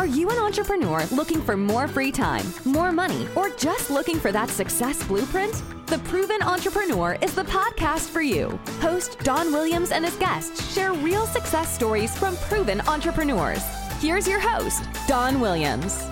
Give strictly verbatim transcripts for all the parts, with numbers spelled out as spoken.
Are you an entrepreneur looking for more free time, more money, or just looking for that success blueprint? The Proven Entrepreneur is the podcast for you. Host Don Williams and his guests share real success stories from proven entrepreneurs. Here's your host, Don Williams.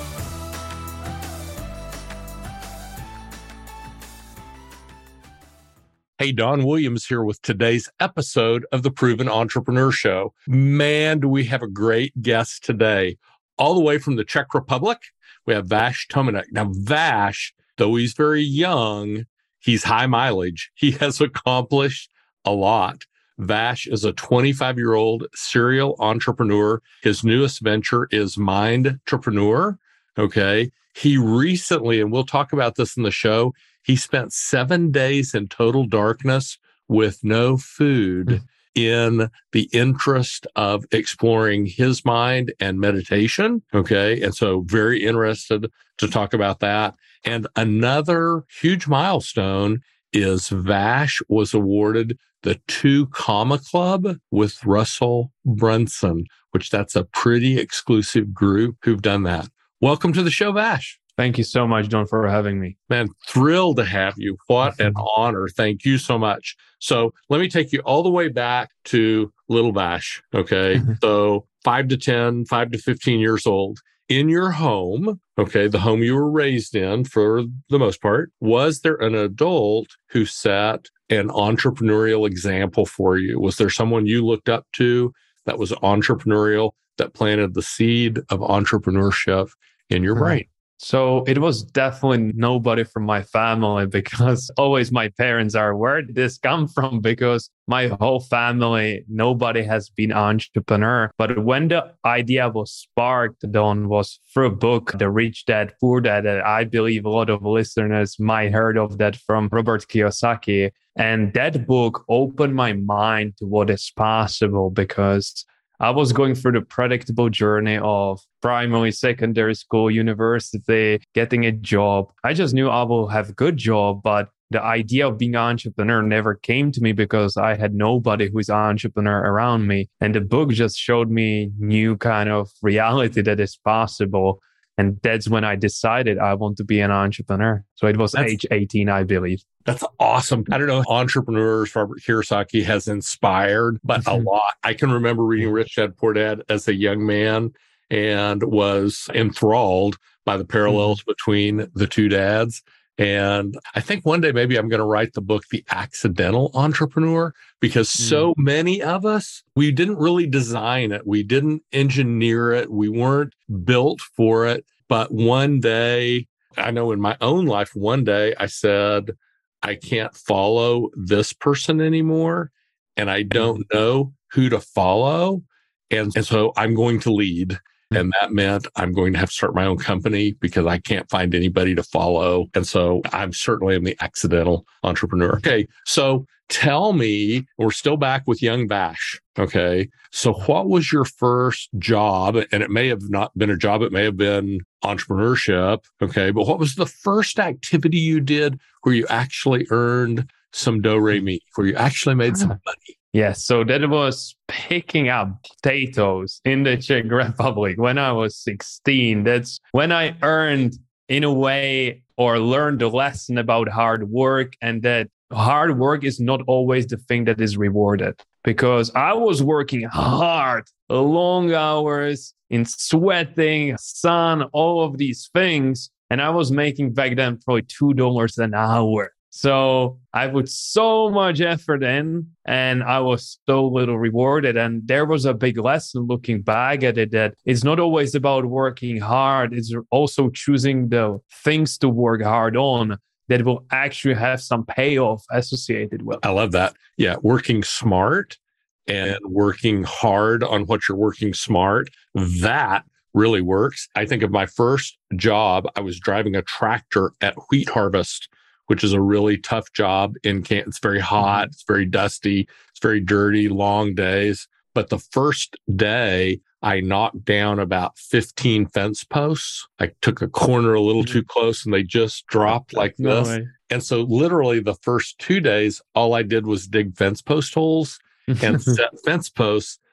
Hey, Don Williams here with today's episode of the Proven Entrepreneur Show. Man, do we have a great guest today. All the way from the Czech Republic, we have Vaš Tomanek. Now, Vaš, though he's very young, he's high mileage. He has accomplished a lot. Vaš is a twenty-five-year-old serial entrepreneur. His newest venture is Mindtrepreneur. Okay. He recently, and we'll talk about this in the show, he spent seven days in total darkness with no food mm. in the interest of exploring his mind and meditation. Okay. And so very interested to talk about that. And another huge milestone is Vaš was awarded the Two Comma Club with Russell Brunson, which that's a pretty exclusive group who've done that. Welcome to the show, Vaš. Thank you so much, Don, for having me. Man, thrilled to have you. What an honor. Thank you so much. So let me take you all the way back to little Vaš, okay? So five to ten, five to fifteen years old. In your home, okay, the home you were raised in for the most part, was there an adult who set an entrepreneurial example for you? Was there someone you looked up to that was entrepreneurial, that planted the seed of entrepreneurship in your brain? So it was definitely nobody from my family, because always my parents are, where did this come from? Because my whole family, nobody has been entrepreneur. But when the idea was sparked, Don, was through a book, The Rich Dad, Poor Dad, that I believe a lot of listeners might heard of that from Robert Kiyosaki. And that book opened my mind to what is possible, because I was going through the predictable journey of primary, secondary school, university, getting a job. I just knew I will have a good job, but the idea of being an entrepreneur never came to me because I had nobody who's an entrepreneur around me. And the book just showed me new kind of reality that is possible. And that's when I decided I want to be an entrepreneur. So it was that's, age eighteen, I believe. That's awesome. I don't know, entrepreneurs, Robert Kiyosaki has inspired, but a lot. I can remember reading Rich Dad, Poor Dad as a young man and was enthralled by the parallels mm-hmm. between the two dads. And I think one day maybe I'm going to write the book, The Accidental Entrepreneur, because mm. so many of us, we didn't really design it. We didn't engineer it. We weren't built for it. But one day, I know in my own life, one day I said, I can't follow this person anymore, and I don't know who to follow. And, and so I'm going to lead. And that meant I'm going to have to start my own company because I can't find anybody to follow. And so I'm certainly am the accidental entrepreneur. Okay. So tell me, we're still back with young Vaš. Okay. So what was your first job? And it may have not been a job. It may have been entrepreneurship. Okay. But what was the first activity you did where you actually earned some do-re-mi, where you actually made some money? Yes, so that was picking up potatoes in the Czech Republic when I was sixteen. That's when I earned, in a way, or learned the lesson about hard work, and that hard work is not always the thing that is rewarded. Because I was working hard, long hours, in sweating, sun, all of these things, and I was making back then probably two dollars an hour. So I put so much effort in and I was so little rewarded. And there was a big lesson looking back at it, that it's not always about working hard. It's also choosing the things to work hard on that will actually have some payoff associated with it. I love that. Yeah. Working smart and working hard on what you're working smart. That really works. I think of my first job, I was driving a tractor at wheat harvest, which is a really tough job in Canton. It's very hot. It's very dusty. It's very dirty, long days. But the first day, I knocked down about fifteen fence posts. I took a corner a little too close and they just dropped like no this. Way. And so literally the first two days, all I did was dig fence post holes and set fence posts.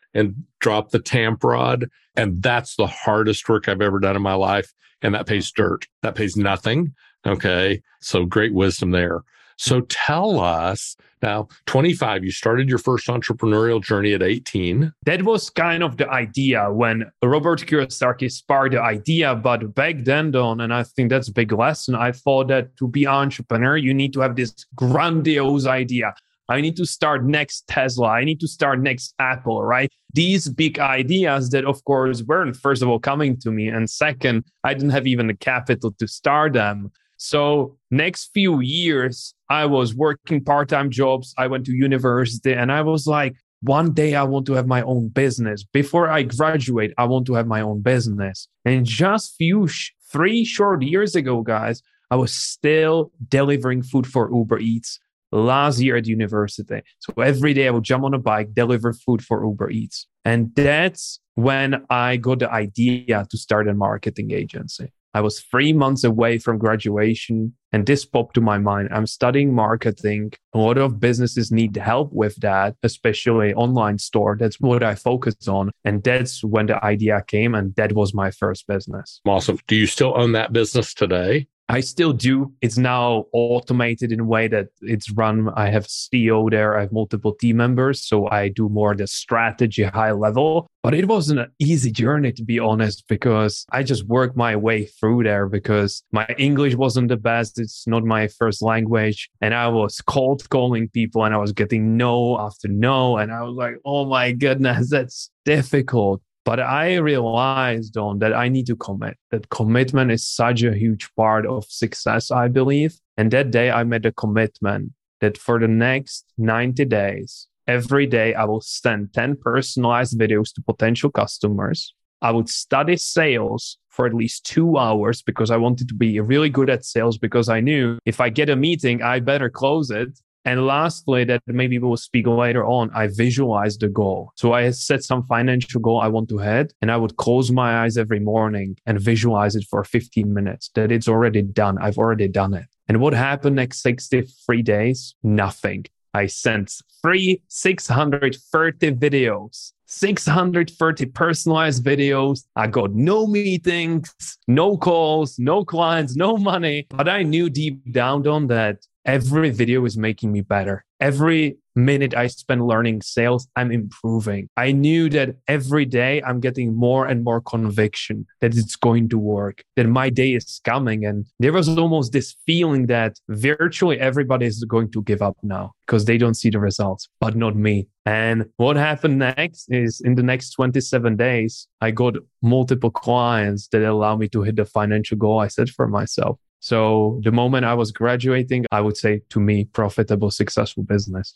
and drop the tamp rod. And that's the hardest work I've ever done in my life. And that pays dirt. That pays nothing. Okay. So great wisdom there. So tell us now, twenty-five, you started your first entrepreneurial journey at eighteen. That was kind of the idea when Robert Kiyosaki sparked the idea. But back then, Don, and I think that's a big lesson, I thought that to be an entrepreneur, you need to have this grandiose idea. I need to start next Tesla. I need to start next Apple, right? These big ideas that, of course, weren't, first of all, coming to me. And second, I didn't have even the capital to start them. So next few years, I was working part-time jobs. I went to university and I was like, one day I want to have my own business. Before I graduate, I want to have my own business. And just few, sh- three short years ago, guys, I was still delivering food for Uber Eats last year at university. So every day I would jump on a bike, deliver food for Uber Eats. And that's when I got the idea to start a marketing agency. I was three months away from graduation and this popped to my mind. I'm studying marketing. A lot of businesses need help with that, especially online store. That's what I focus on. And that's when the idea came. And that was my first business. Awesome. Do you still own that business today? I still do. It's now automated in a way that it's run. I have C E O there. I have multiple team members. So I do more the strategy high level. But it wasn't an easy journey, to be honest, because I just worked my way through there because my English wasn't the best. It's not my first language. And I was cold calling people and I was getting no after no. And I was like, oh my goodness, that's difficult. But I realized, Don, that I need to commit. That commitment is such a huge part of success, I believe. And that day I made a commitment that for the next ninety days, every day I will send ten personalized videos to potential customers. I would study sales for at least two hours because I wanted to be really good at sales because I knew if I get a meeting, I better close it. And lastly, that maybe we'll speak later on, I visualized the goal. So I set some financial goal I want to hit, and I would close my eyes every morning and visualize it for fifteen minutes, that it's already done. I've already done it. And what happened next sixty-three days? Nothing. I sent three six hundred thirty videos, six hundred thirty personalized videos. I got no meetings, no calls, no clients, no money. But I knew deep down on that every video is making me better. Every minute I spend learning sales, I'm improving. I knew that every day I'm getting more and more conviction that it's going to work, that my day is coming. And there was almost this feeling that virtually everybody is going to give up now because they don't see the results, but not me. And what happened next is in the next twenty-seven days, I got multiple clients that allow me to hit the financial goal I set for myself. So the moment I was graduating, I would say to me, profitable, successful business.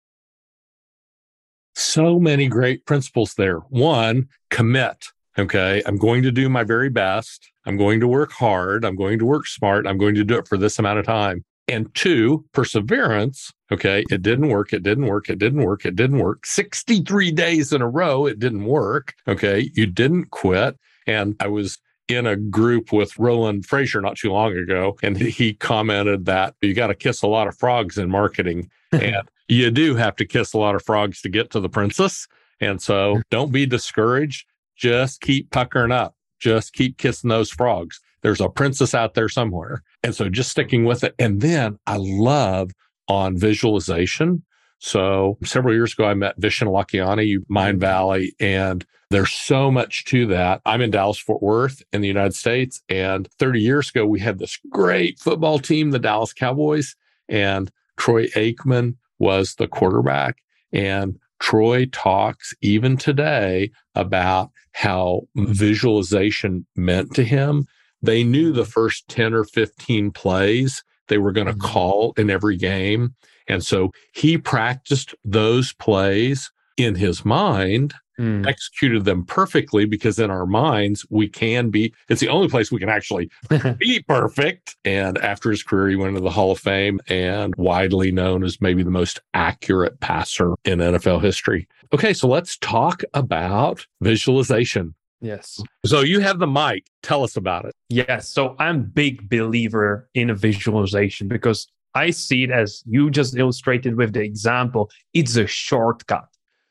So many great principles there. One, commit. Okay. I'm going to do my very best. I'm going to work hard. I'm going to work smart. I'm going to do it for this amount of time. And two, perseverance. Okay. It didn't work. It didn't work. It didn't work. It didn't work. sixty-three days in a row, it didn't work. Okay. You didn't quit. And I was in a group with Roland Frazier not too long ago, and he commented that you got to kiss a lot of frogs in marketing. And you do have to kiss a lot of frogs to get to the princess. And so don't be discouraged. Just keep puckering up. Just keep kissing those frogs. There's a princess out there somewhere. And so just sticking with it. And then I love on visualization. So several years ago, I met Vishen Lakhiani, Mind Valley, and there's so much to that. I'm in Dallas-Fort Worth in the United States. And thirty years ago, we had this great football team, the Dallas Cowboys, and Troy Aikman was the quarterback. And Troy talks even today about how visualization meant to him. They knew the first ten or fifteen plays they were going to call in every game. And so he practiced those plays in his mind, mm. executed them perfectly because in our minds, we can be, it's the only place we can actually be perfect. And after his career, he went into the Hall of Fame and widely known as maybe the most accurate passer in N F L history. Okay, so let's talk about visualization. Yes. So you have the mic. Tell us about it. Yes. So I'm a big believer in a visualization because I see it as you just illustrated with the example. It's a shortcut.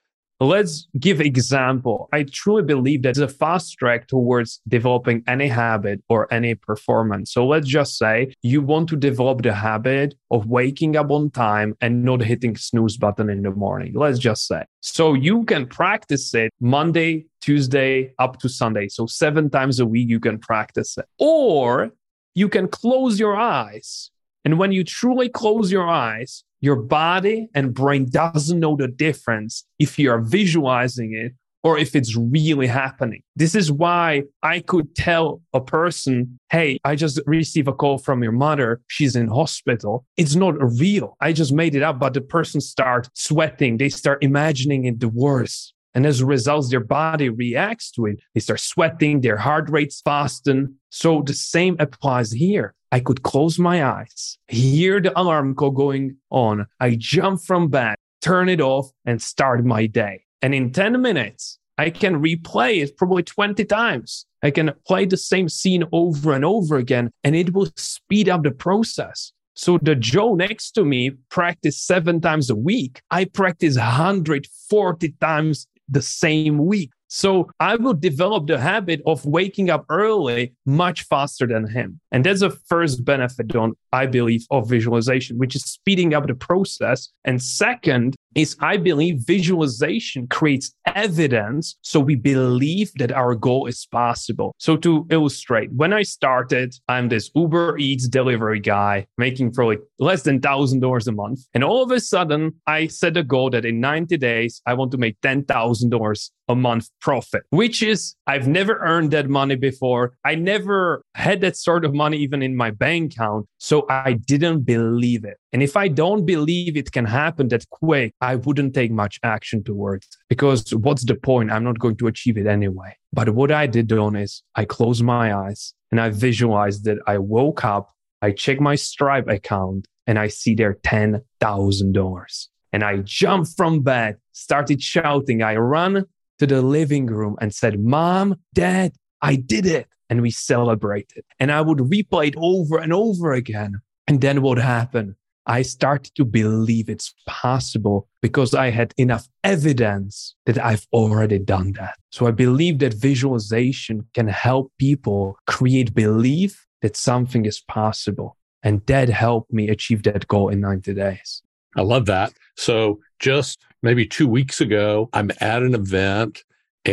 Let's give example. I truly believe that it's a fast track towards developing any habit or any performance. So let's just say you want to develop the habit of waking up on time and not hitting snooze button in the morning. Let's just say. So you can practice it Monday, Tuesday, up to Sunday. So seven times a week, you can practice it. Or you can close your eyes. And when you truly close your eyes, your body and brain doesn't know the difference if you are visualizing it or if it's really happening. This is why I could tell a person, hey, I just received a call from your mother. She's in hospital. It's not real. I just made it up. But the person starts sweating. They start imagining it the worst. And as a result, their body reacts to it. They start sweating, their heart rates fasten. So the same applies here. I could close my eyes, hear the alarm call going on. I jump from bed, turn it off, and start my day. And in ten minutes, I can replay it probably twenty times. I can play the same scene over and over again, and it will speed up the process. So the Joe next to me practiced seven times a week. I practice one hundred forty times the same week. So I will develop the habit of waking up early much faster than him. And that's the first benefit, on, I believe, of visualization, which is speeding up the process. And second is, I believe visualization creates evidence. So we believe that our goal is possible. So to illustrate, when I started, I'm this Uber Eats delivery guy making probably less than one thousand dollars a month. And all of a sudden, I set a goal that in ninety days, I want to make ten thousand dollars a month profit, which is, I've never earned that money before. I never had that sort of money even in my bank account. So I didn't believe it. And if I don't believe it can happen that quick, I wouldn't take much action towards it, because what's the point? I'm not going to achieve it anyway. But what I did on is I closed my eyes and I visualized that I woke up, I check my Stripe account and I see there ten thousand dollars. And I jumped from bed, started shouting. I ran to the living room and said, Mom, Dad, I did it. And we celebrated. And I would replay it over and over again. And then what happened? I started to believe it's possible because I had enough evidence that I've already done that. So I believe that visualization can help people create belief that something is possible. And that helped me achieve that goal in ninety days. I love that. So just maybe two weeks ago, I'm at an event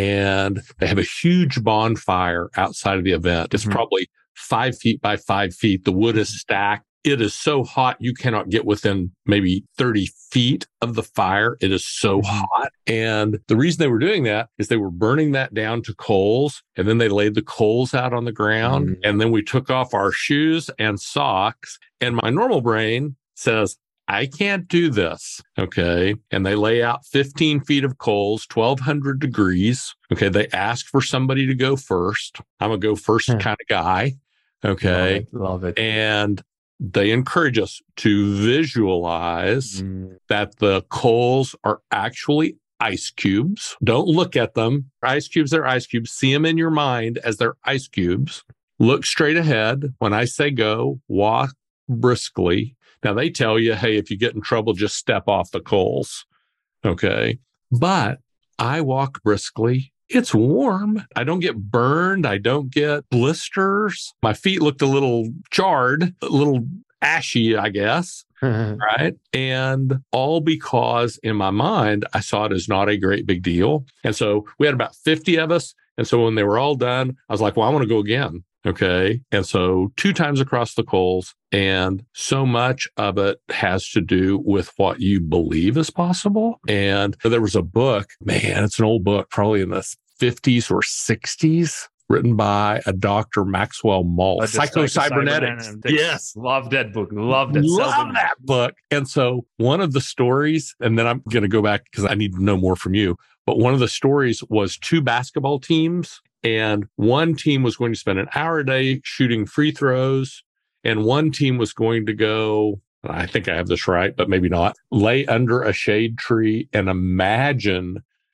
and they have a huge bonfire outside of the event. It's mm-hmm. probably five feet by five feet. The wood is stacked. It is so hot, you cannot get within maybe thirty feet of the fire. It is so hot. And the reason they were doing that is they were burning that down to coals, and then they laid the coals out on the ground. Mm. And then we took off our shoes and socks. And my normal brain says, I can't do this. Okay. And they lay out fifteen feet of coals, twelve hundred degrees. Okay. They ask for somebody to go first. I'm a go first kind of guy. Okay. Love it. Love it. And they encourage us to visualize mm. that the coals are actually ice cubes. Don't look at them. Ice cubes are ice cubes. See them in your mind as they're ice cubes. Look straight ahead. When I say go, walk briskly. Now, they tell you, hey, if you get in trouble, just step off the coals. Okay. But I walk briskly. It's warm. I don't get burned. I don't get blisters. My feet looked a little charred, a little ashy, I guess. Right. And all because in my mind, I saw it as not a great big deal. And so we had about fifty of us. And so when they were all done, I was like, well, I want to go again. Okay. And so two times across the coals, and so much of it has to do with what you believe is possible. And there was a book, man, it's an old book, probably in the fifties or sixties, written by a Doctor Maxwell Maltz, Psycho-Cybernetics. Yes. Love that book. Love that. Love that book. And so one of the stories, and then I'm going to go back because I need to know more from you, but one of the stories was two basketball teams. And one team was going to spend an hour a day shooting free throws. And one team was going to go, I think I have this right, but maybe not, lay under a shade tree and imagine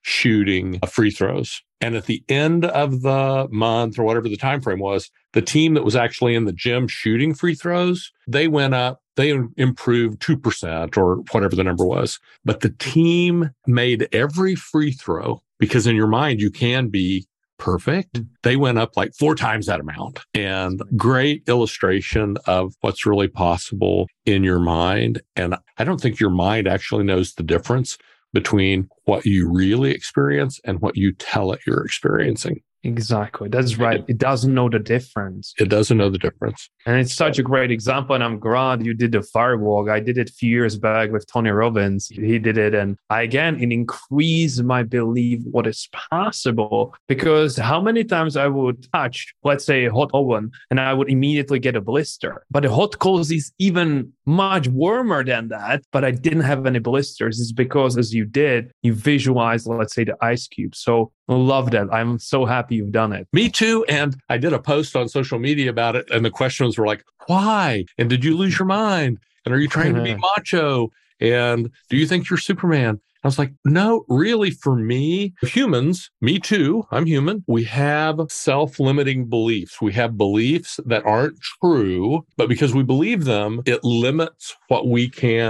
shooting free throws. And at the end of the month or whatever the time frame was, the team that was actually in the gym shooting free throws, they went up, they improved two percent or whatever the number was. But the team made every free throw, because in your mind, you can be perfect. They went up like four times that amount. And great illustration of what's really possible in your mind. And I don't think your mind actually knows the difference between what you really experience and what you tell it you're experiencing. Exactly. That's right. It doesn't know the difference. It doesn't know the difference. And it's such a great example. And I'm glad you did the firewalk. I did it a few years back with Tony Robbins. He did it. And I, again, it increased my belief what is possible. Because how many times I would touch, let's say, a hot oven, and I would immediately get a blister. But the hot coals is even much warmer than that. But I didn't have any blisters. It's because, as you did, you visualize, let's say, the ice cube. So I love that. I'm so happy you've done it. Me too. And I did a post on social media about it. And the questions were like, why? And did you lose your mind? And are you trying to be macho? And do you think you're Superman? I was like, no, really, for me, humans, me too, I'm human. We have self-limiting beliefs. We have beliefs that aren't true, but because we believe them, it limits what we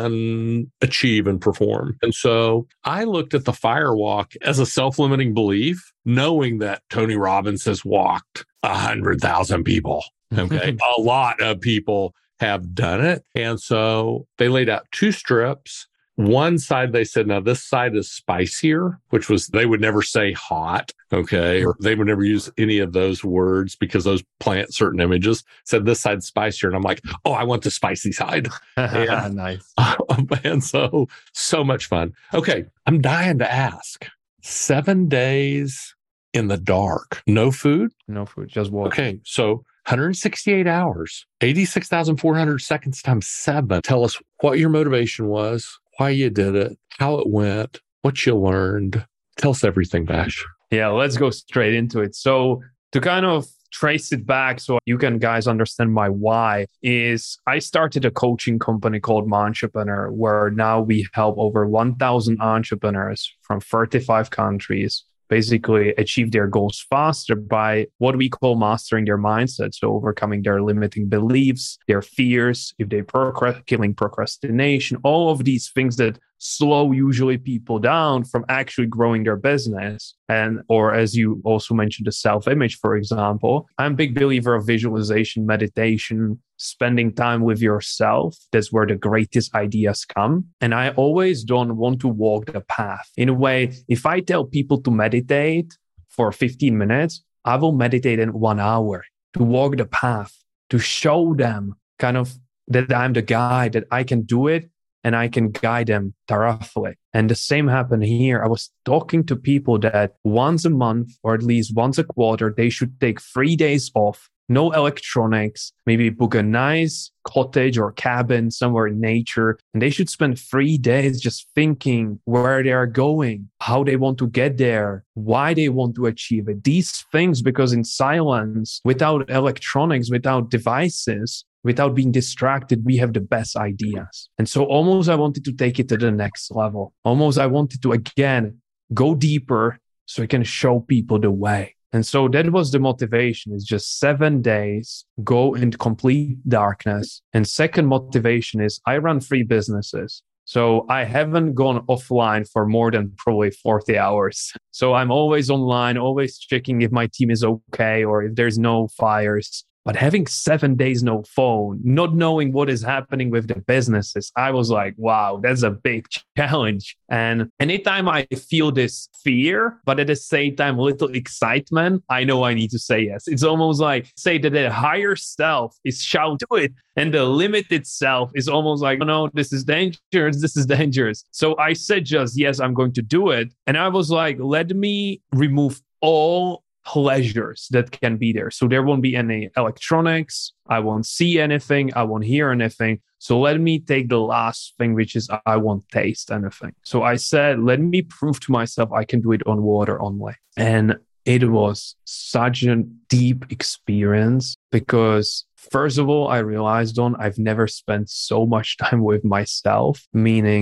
can achieve and perform. And so I looked at the firewalk as a self-limiting belief, knowing that Tony Robbins has walked one hundred thousand people. Okay. A lot of people have done it. And so they laid out two strips. One side, they said, now this side is spicier, which was, they would never say hot, okay? Or they would never use any of those words because those plant certain images. Said this side's spicier. And I'm like, oh, I want the spicy side. And, nice. Um, and so, so much fun. Okay, I'm dying to ask. Seven days in the dark, no food? No food, just water. Okay, so one hundred sixty-eight hours, eighty-six thousand four hundred seconds times seven. Tell us what your motivation was, why you did it, how it went, what you learned. Tell us everything, Bash. Yeah, let's go straight into it. So to kind of trace it back so you can guys understand my why is I started a coaching company called Montrepreneur, where now we help over one thousand entrepreneurs from thirty-five countries basically achieve their goals faster by what we call mastering their mindset. So overcoming their limiting beliefs, their fears, if they procrast- killing procrastination, all of these things that slow usually people down from actually growing their business. And, or as you also mentioned, the self-image, for example, I'm a big believer of visualization, meditation, spending time with yourself. That's where the greatest ideas come. And I always don't want to walk the path. In a way, if I tell people to meditate for fifteen minutes, I will meditate in one hour to walk the path, to show them kind of that I'm the guy, that I can do it and I can guide them thoroughly. And the same happened here. I was talking to people that once a month or at least once a quarter, they should take three days off, no electronics, maybe book a nice cottage or cabin somewhere in nature. And they should spend three days just thinking where they are going, how they want to get there, why they want to achieve it. These things, because in silence, without electronics, without devices, without being distracted, we have the best ideas. And so almost I wanted to take it to the next level. Almost I wanted to, again, go deeper so I can show people the way. And so that was the motivation. It's just seven days, go in complete darkness. And second motivation is I run three businesses. So I haven't gone offline for more than probably forty hours. So I'm always online, always checking if my team is okay or if there's no fires. But having seven days no phone, not knowing what is happening with the businesses, I was like, wow, that's a big challenge. And anytime I feel this fear, but at the same time, a little excitement, I know I need to say yes. It's almost like say that the higher self is shout to it. And the limited self is almost like, oh, no, this is dangerous. This is dangerous. So I said just, yes, I'm going to do it. And I was like, let me remove all pleasures that can be there. So there won't be any electronics. I won't see anything. I won't hear anything. So let me take the last thing, which is I won't taste anything. So I said, let me prove to myself I can do it on water only. And it was such a deep experience because first of all, I realized on I've never spent so much time with myself, meaning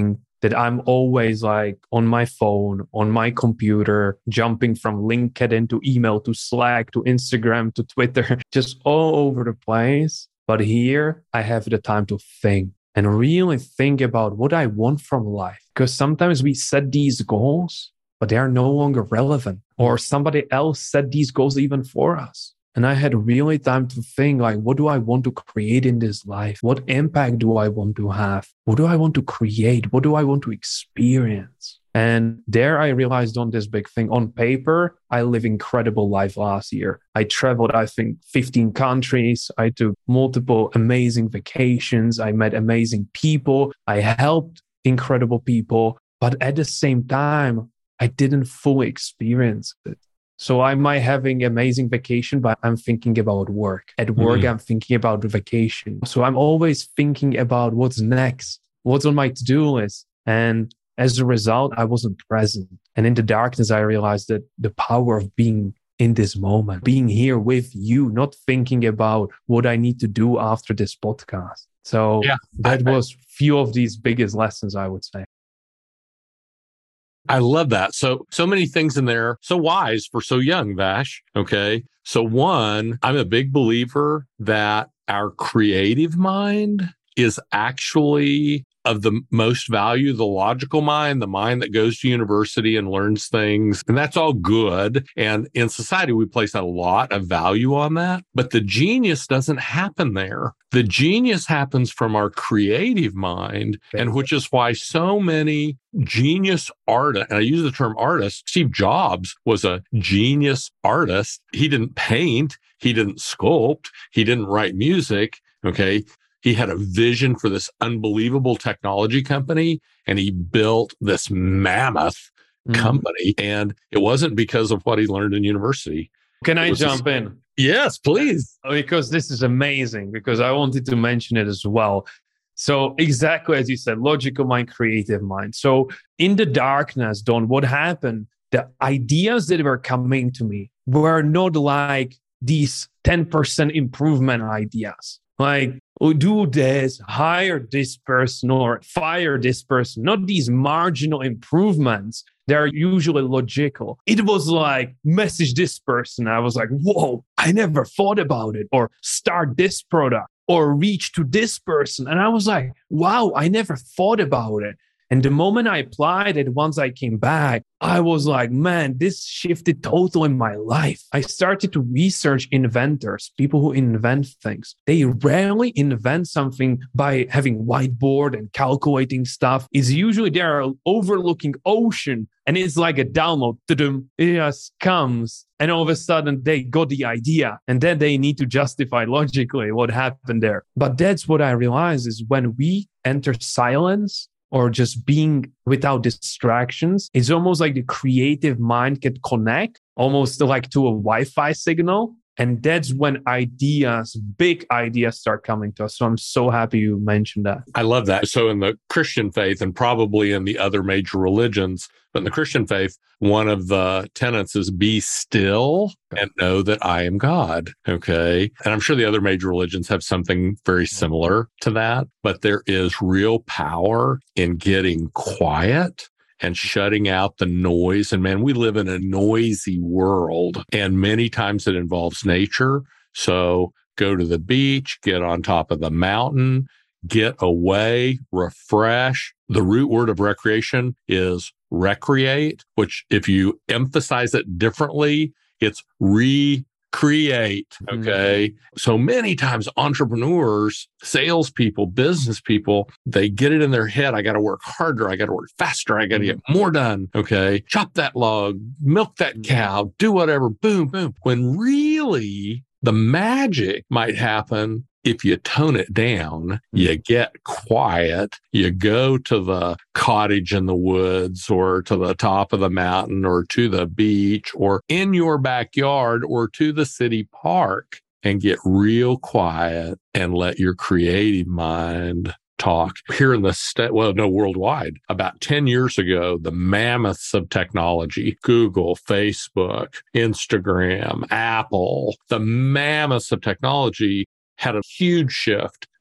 that I'm always like on my phone, on my computer, jumping from LinkedIn to email to Slack to Instagram to Twitter, just all over the place. But here I have the time to think and really think about what I want from life. Because sometimes we set these goals, but they are no longer relevant, or somebody else set these goals even for us. And I had really time to think like, what do I want to create in this life? What impact do I want to have? What do I want to create? What do I want to experience? And there I realized on this big thing, on paper, I live incredible life last year. I traveled, I think, fifteen countries. I took multiple amazing vacations. I met amazing people. I helped incredible people. But at the same time, I didn't fully experience it. So I might having amazing vacation, but I'm thinking about work. At work, mm. I'm thinking about the vacation. So I'm always thinking about what's next, what's on my to-do list. And as a result, I wasn't present. And in the darkness, I realized that the power of being in this moment, being here with you, not thinking about what I need to do after this podcast. So yeah, that I, was few of these biggest lessons, I would say. I love that. So, so many things in there. So wise for so young, Vash. Okay. So one, I'm a big believer that our creative mind is actually of the most value, the logical mind, the mind that goes to university and learns things. And that's all good. And in society, we place a lot of value on that. But the genius doesn't happen there. The genius happens from our creative mind, and which is why so many genius artists, and I use the term artist, Steve Jobs was a genius artist. He didn't paint, he didn't sculpt, he didn't write music, okay? He had a vision for this unbelievable technology company, and he built this mammoth mm. company. And it wasn't because of what he learned in university. Can I jump his... in? Yes, please. Because this is amazing, because I wanted to mention it as well. So exactly as you said, logical mind, creative mind. So in the darkness, Don, what happened? The ideas that were coming to me were not like these ten percent improvement ideas. Like, oh, do this, hire this person or fire this person. Not these marginal improvements. They're usually logical. It was like, message this person. I was like, whoa, I never thought about it. Or start this product or reach to this person. And I was like, wow, I never thought about it. And the moment I applied it, once I came back, I was like, man, this shifted totally my life. I started to research inventors, people who invent things. They rarely invent something by having whiteboard and calculating stuff. It's usually they're overlooking ocean and it's like a download. It just comes and all of a sudden they got the idea and then they need to justify logically what happened there. But that's what I realized is when we enter silence, or just being without distractions, it's almost like the creative mind can connect almost like to a Wi-Fi signal. And that's when ideas, big ideas start coming to us. So I'm so happy you mentioned that. I love that. So in the Christian faith and probably in the other major religions, but in the Christian faith, one of the tenets is be still and know that I am God. Okay. And I'm sure the other major religions have something very similar to that, but there is real power in getting quiet and shutting out the noise. And man, we live in a noisy world, and many times it involves nature. So go to the beach, get on top of the mountain, get away, refresh. The root word of recreation is recreate, which if you emphasize it differently, it's re create. Okay. Mm-hmm. So many times entrepreneurs, salespeople, business people, they get it in their head. I got to work harder. I got to work faster. I got to get more done. Okay. Chop that log, milk that cow, do whatever. Boom, boom. When really the magic might happen if you tone it down, you get quiet, you go to the cottage in the woods or to the top of the mountain or to the beach or in your backyard or to the city park and get real quiet and let your creative mind talk. Here in the state, well, no, worldwide, about ten years ago, the mammoths of technology, Google, Facebook, Instagram, Apple, the mammoths of technology had a huge shift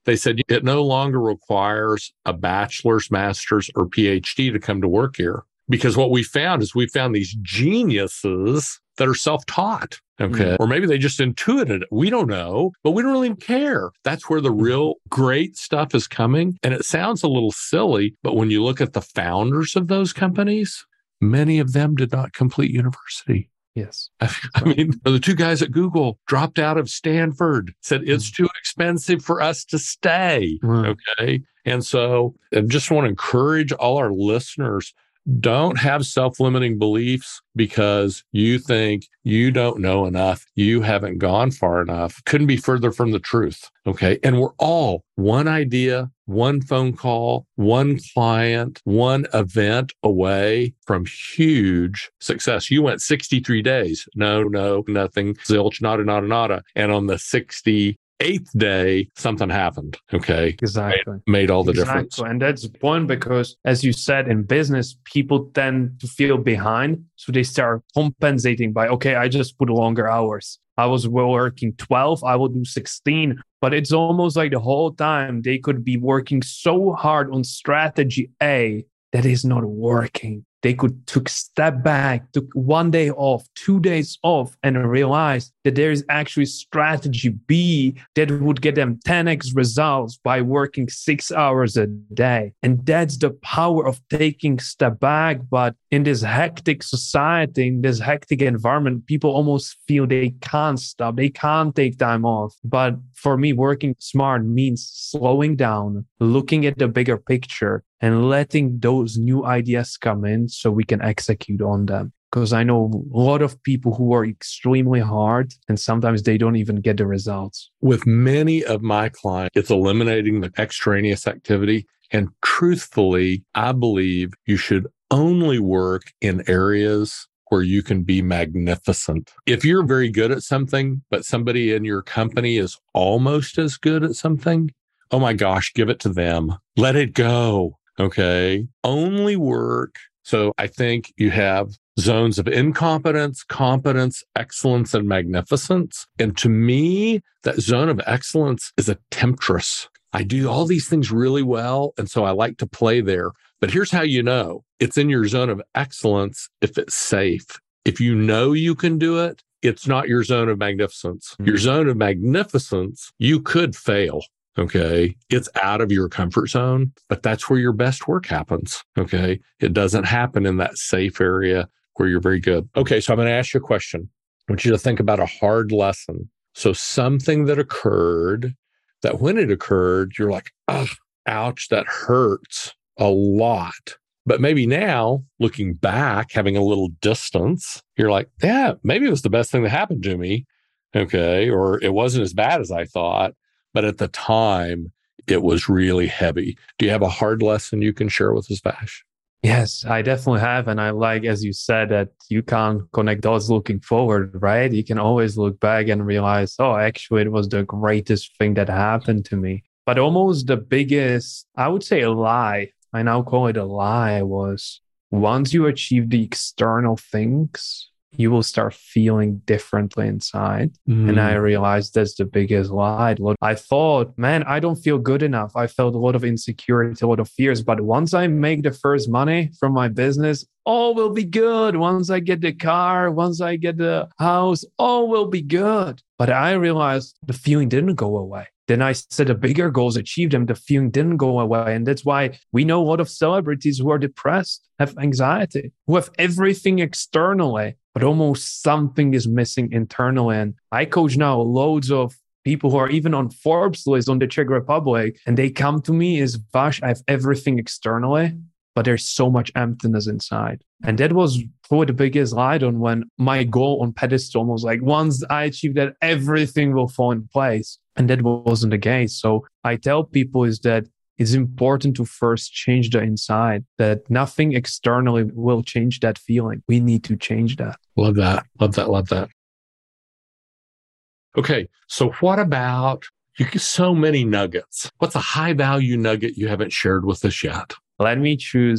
They said it no longer requires a bachelor's, master's, or P H D to come to work here. Because what we found is we found these geniuses that are self-taught. Okay. Mm. Or maybe they just intuited it. We don't know, but we don't really care. That's where the real great stuff is coming. And it sounds a little silly, but when you look at the founders of those companies, many of them did not complete university. Yes. I, I mean, the two guys at Google dropped out of Stanford, said it's too expensive for us to stay. Mm. Okay. And so I just want to encourage all our listeners, don't have self-limiting beliefs because you think you don't know enough. You haven't gone far enough. Couldn't be further from the truth. Okay. And we're all one idea, one phone call, one client, one event away from huge success. You went sixty-three days. No, no, nothing. Zilch, nada, nada, nada. And on the sixty eighth day, something happened. Okay. Exactly. Made, made all the exactly. difference. And that's the point because, as you said, in business, people tend to feel behind. So they start compensating by, okay, I just put longer hours. I was working twelve, I will do sixteen. But it's almost like the whole time they could be working so hard on strategy A that is not working. They could took step back, took one day off, two days off, and realized that there is actually strategy B that would get them ten x results by working six hours a day. And that's the power of taking step back. But in this hectic society, in this hectic environment, people almost feel they can't stop. They can't take time off. But for me, working smart means slowing down, looking at the bigger picture, and letting those new ideas come in so we can execute on them. Because I know a lot of people who are extremely hard and sometimes they don't even get the results. With many of my clients, it's eliminating the extraneous activity. And truthfully, I believe you should only work in areas where you can be magnificent. If you're very good at something, but somebody in your company is almost as good at something, oh my gosh, give it to them. Let it go. Okay. Only work. So I think you have zones of incompetence, competence, excellence, and magnificence. And to me, that zone of excellence is a temptress. I do all these things really well. And so I like to play there. But here's how you know it's in your zone of excellence if it's safe. If you know you can do it, it's not your zone of magnificence. Mm-hmm. Your zone of magnificence, you could fail. Okay. It's out of your comfort zone, but that's where your best work happens. Okay. It doesn't happen in that safe area where you're very good. Okay. So I'm going to ask you a question. I want you to think about a hard lesson. So something that occurred that when it occurred, you're like, oh, ouch, that hurts a lot. But maybe now looking back, having a little distance, you're like, yeah, maybe it was the best thing that happened to me. Okay. Or it wasn't as bad as I thought. But at the time, it was really heavy. Do you have a hard lesson you can share with us, Vash? Yes, I definitely have. And I like, as you said, that you can't connect dots looking forward, right? You can always look back and realize, oh, actually, it was the greatest thing that happened to me. But almost the biggest, I would say a lie, I now call it a lie, was once you achieve the external things, you will start feeling differently inside. Mm. And I realized that's the biggest lie. I thought, man, I don't feel good enough. I felt a lot of insecurity, a lot of fears. But once I make the first money from my business, all will be good. Once I get the car, once I get the house, all will be good. But I realized the feeling didn't go away. Then I set a bigger goals, achieved them. The feeling didn't go away. And that's why we know a lot of celebrities who are depressed, have anxiety, who have everything externally, but almost something is missing internally. And I coach now loads of people who are even on Forbes list on the Czech Republic. And they come to me as, Vash, I have everything externally, but there's so much emptiness inside. And that was probably the biggest lie on when my goal on pedestal was like, once I achieve that, everything will fall in place. And that wasn't the case. So I tell people is that it's important to first change the inside, that nothing externally will change that feeling. We need to change that. Love that. Love that. Love that. Okay. So what about, you get so many nuggets. What's a high value nugget you haven't shared with us yet? Let me choose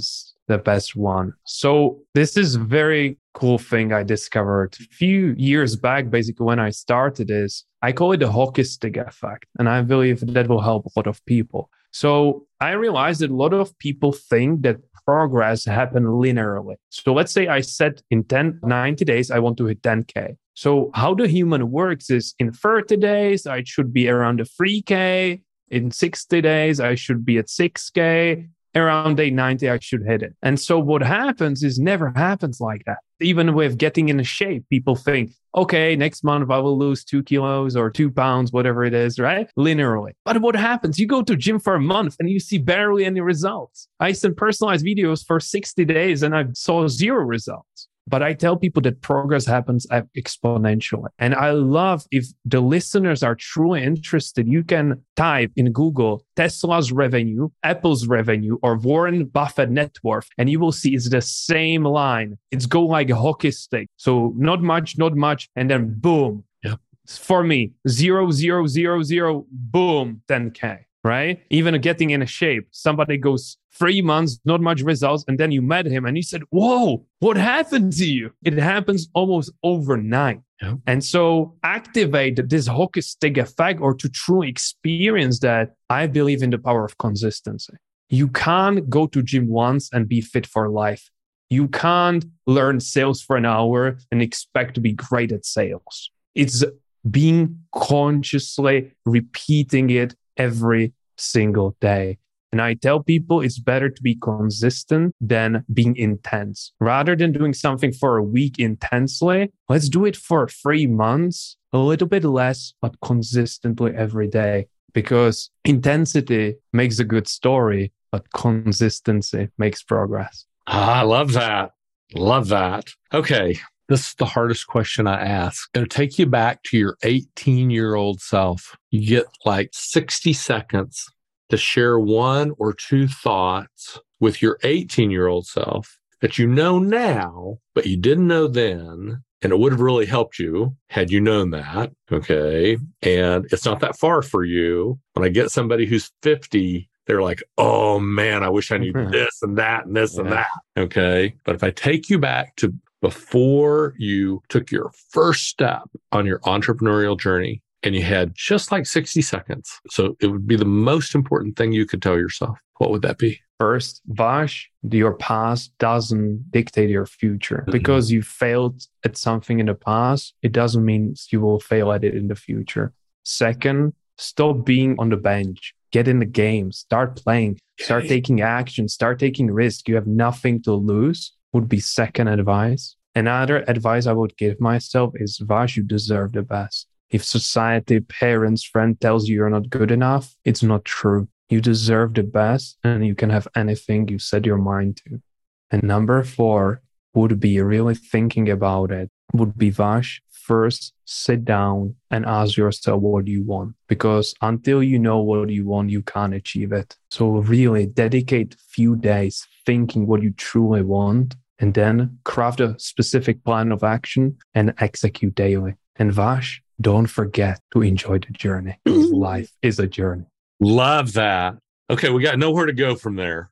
the best one. So this is very cool thing I discovered a few years back. Basically, when I started this, I call it the hockey stick effect. And I believe that will help a lot of people. So I realized that a lot of people think that progress happens linearly. So let's say I said in ten, ninety days, I want to hit ten K. So how the human works is in thirty days, I should be around the three K. In sixty days, I should be at six K. Around day ninety, I should hit it. And so what happens is never happens like that. Even with getting in shape, people think, okay, next month I will lose two kilos or two pounds, whatever it is, right? Linearly. But what happens? You go to gym for a month and you see barely any results. I sent personalized videos for sixty days and I saw zero results. But I tell people that progress happens exponentially. And I love if the listeners are truly interested, you can type in Google Tesla's revenue, Apple's revenue, or Warren Buffett net worth, and you will see it's the same line. It's go like a hockey stick. So not much, not much, and then boom. Yep. For me, zero, zero, zero, zero, boom, ten K. Right? Even getting in a shape. Somebody goes three months, not much results. And then you met him and he said, whoa, what happened to you? It happens almost overnight. Yeah. And so activate this hockey stick effect, or to truly experience that, I believe in the power of consistency. You can't go to gym once and be fit for life. You can't learn sales for an hour and expect to be great at sales. It's being consciously repeating it every single day. And I tell people it's better to be consistent than being intense. Rather than doing something for a week intensely, let's do it for three months, a little bit less, but consistently every day. Because intensity makes a good story, but consistency makes progress. Ah, I love that. Love that. Okay. This is the hardest question I ask. It'll take you back to your eighteen-year-old self. You get like sixty seconds to share one or two thoughts with your eighteen-year-old self that you know now, but you didn't know then. And it would have really helped you had you known that. Okay. And it's not that far for you. When I get somebody who's fifty, they're like, oh man, I wish I knew this and that and this yeah. and that. Okay. But if I take you back to before you took your first step on your entrepreneurial journey and you had just like sixty seconds. So it would be the most important thing you could tell yourself. What would that be? First, Vash, your past doesn't dictate your future. Mm-hmm. Because you failed at something in the past, it doesn't mean you will fail at it in the future. Second, stop being on the bench. Get in the game. Start playing. Start okay. taking action. Start taking risk. You have nothing to lose. Would be second advice. Another advice I would give myself is, Vash, you deserve the best. If society, parents, friend tells you you're not good enough, it's not true. You deserve the best and you can have anything you set your mind to. And number four would be really thinking about it, would be, Vash, first sit down and ask yourself what you want. Because until you know what you want, you can't achieve it. So really dedicate a few days thinking what you truly want, and then craft a specific plan of action and execute daily. And Vash, don't forget to enjoy the journey. Life is a journey. Love that. Okay, we got nowhere to go from there.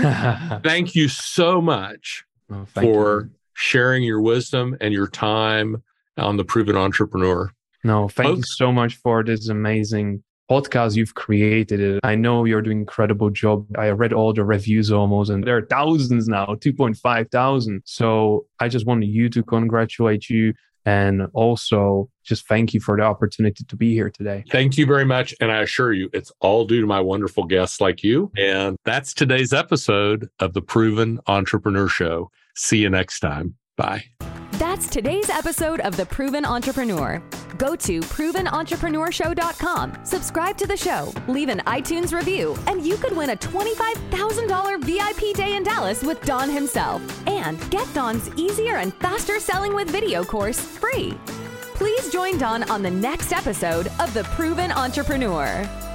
Thank you so much oh, for you. sharing your wisdom and your time on The Proven Entrepreneur. No, thank Folks, you so much for this amazing podcast you've created. I know you're doing an incredible job. I read all the reviews almost, and there are thousands now, two point five thousand. So I just wanted you to congratulate you and also just thank you for the opportunity to be here today. Thank you very much. And I assure you, it's all due to my wonderful guests like you. And that's today's episode of The Proven Entrepreneur Show. See you next time. Bye. That's today's episode of The Proven Entrepreneur. Go to proven entrepreneur show dot com, subscribe to the show, leave an iTunes review, and you could win a twenty-five thousand dollars V I P day in Dallas with Don himself. And get Don's easier and faster selling with video course free. Please join Don on the next episode of The Proven Entrepreneur.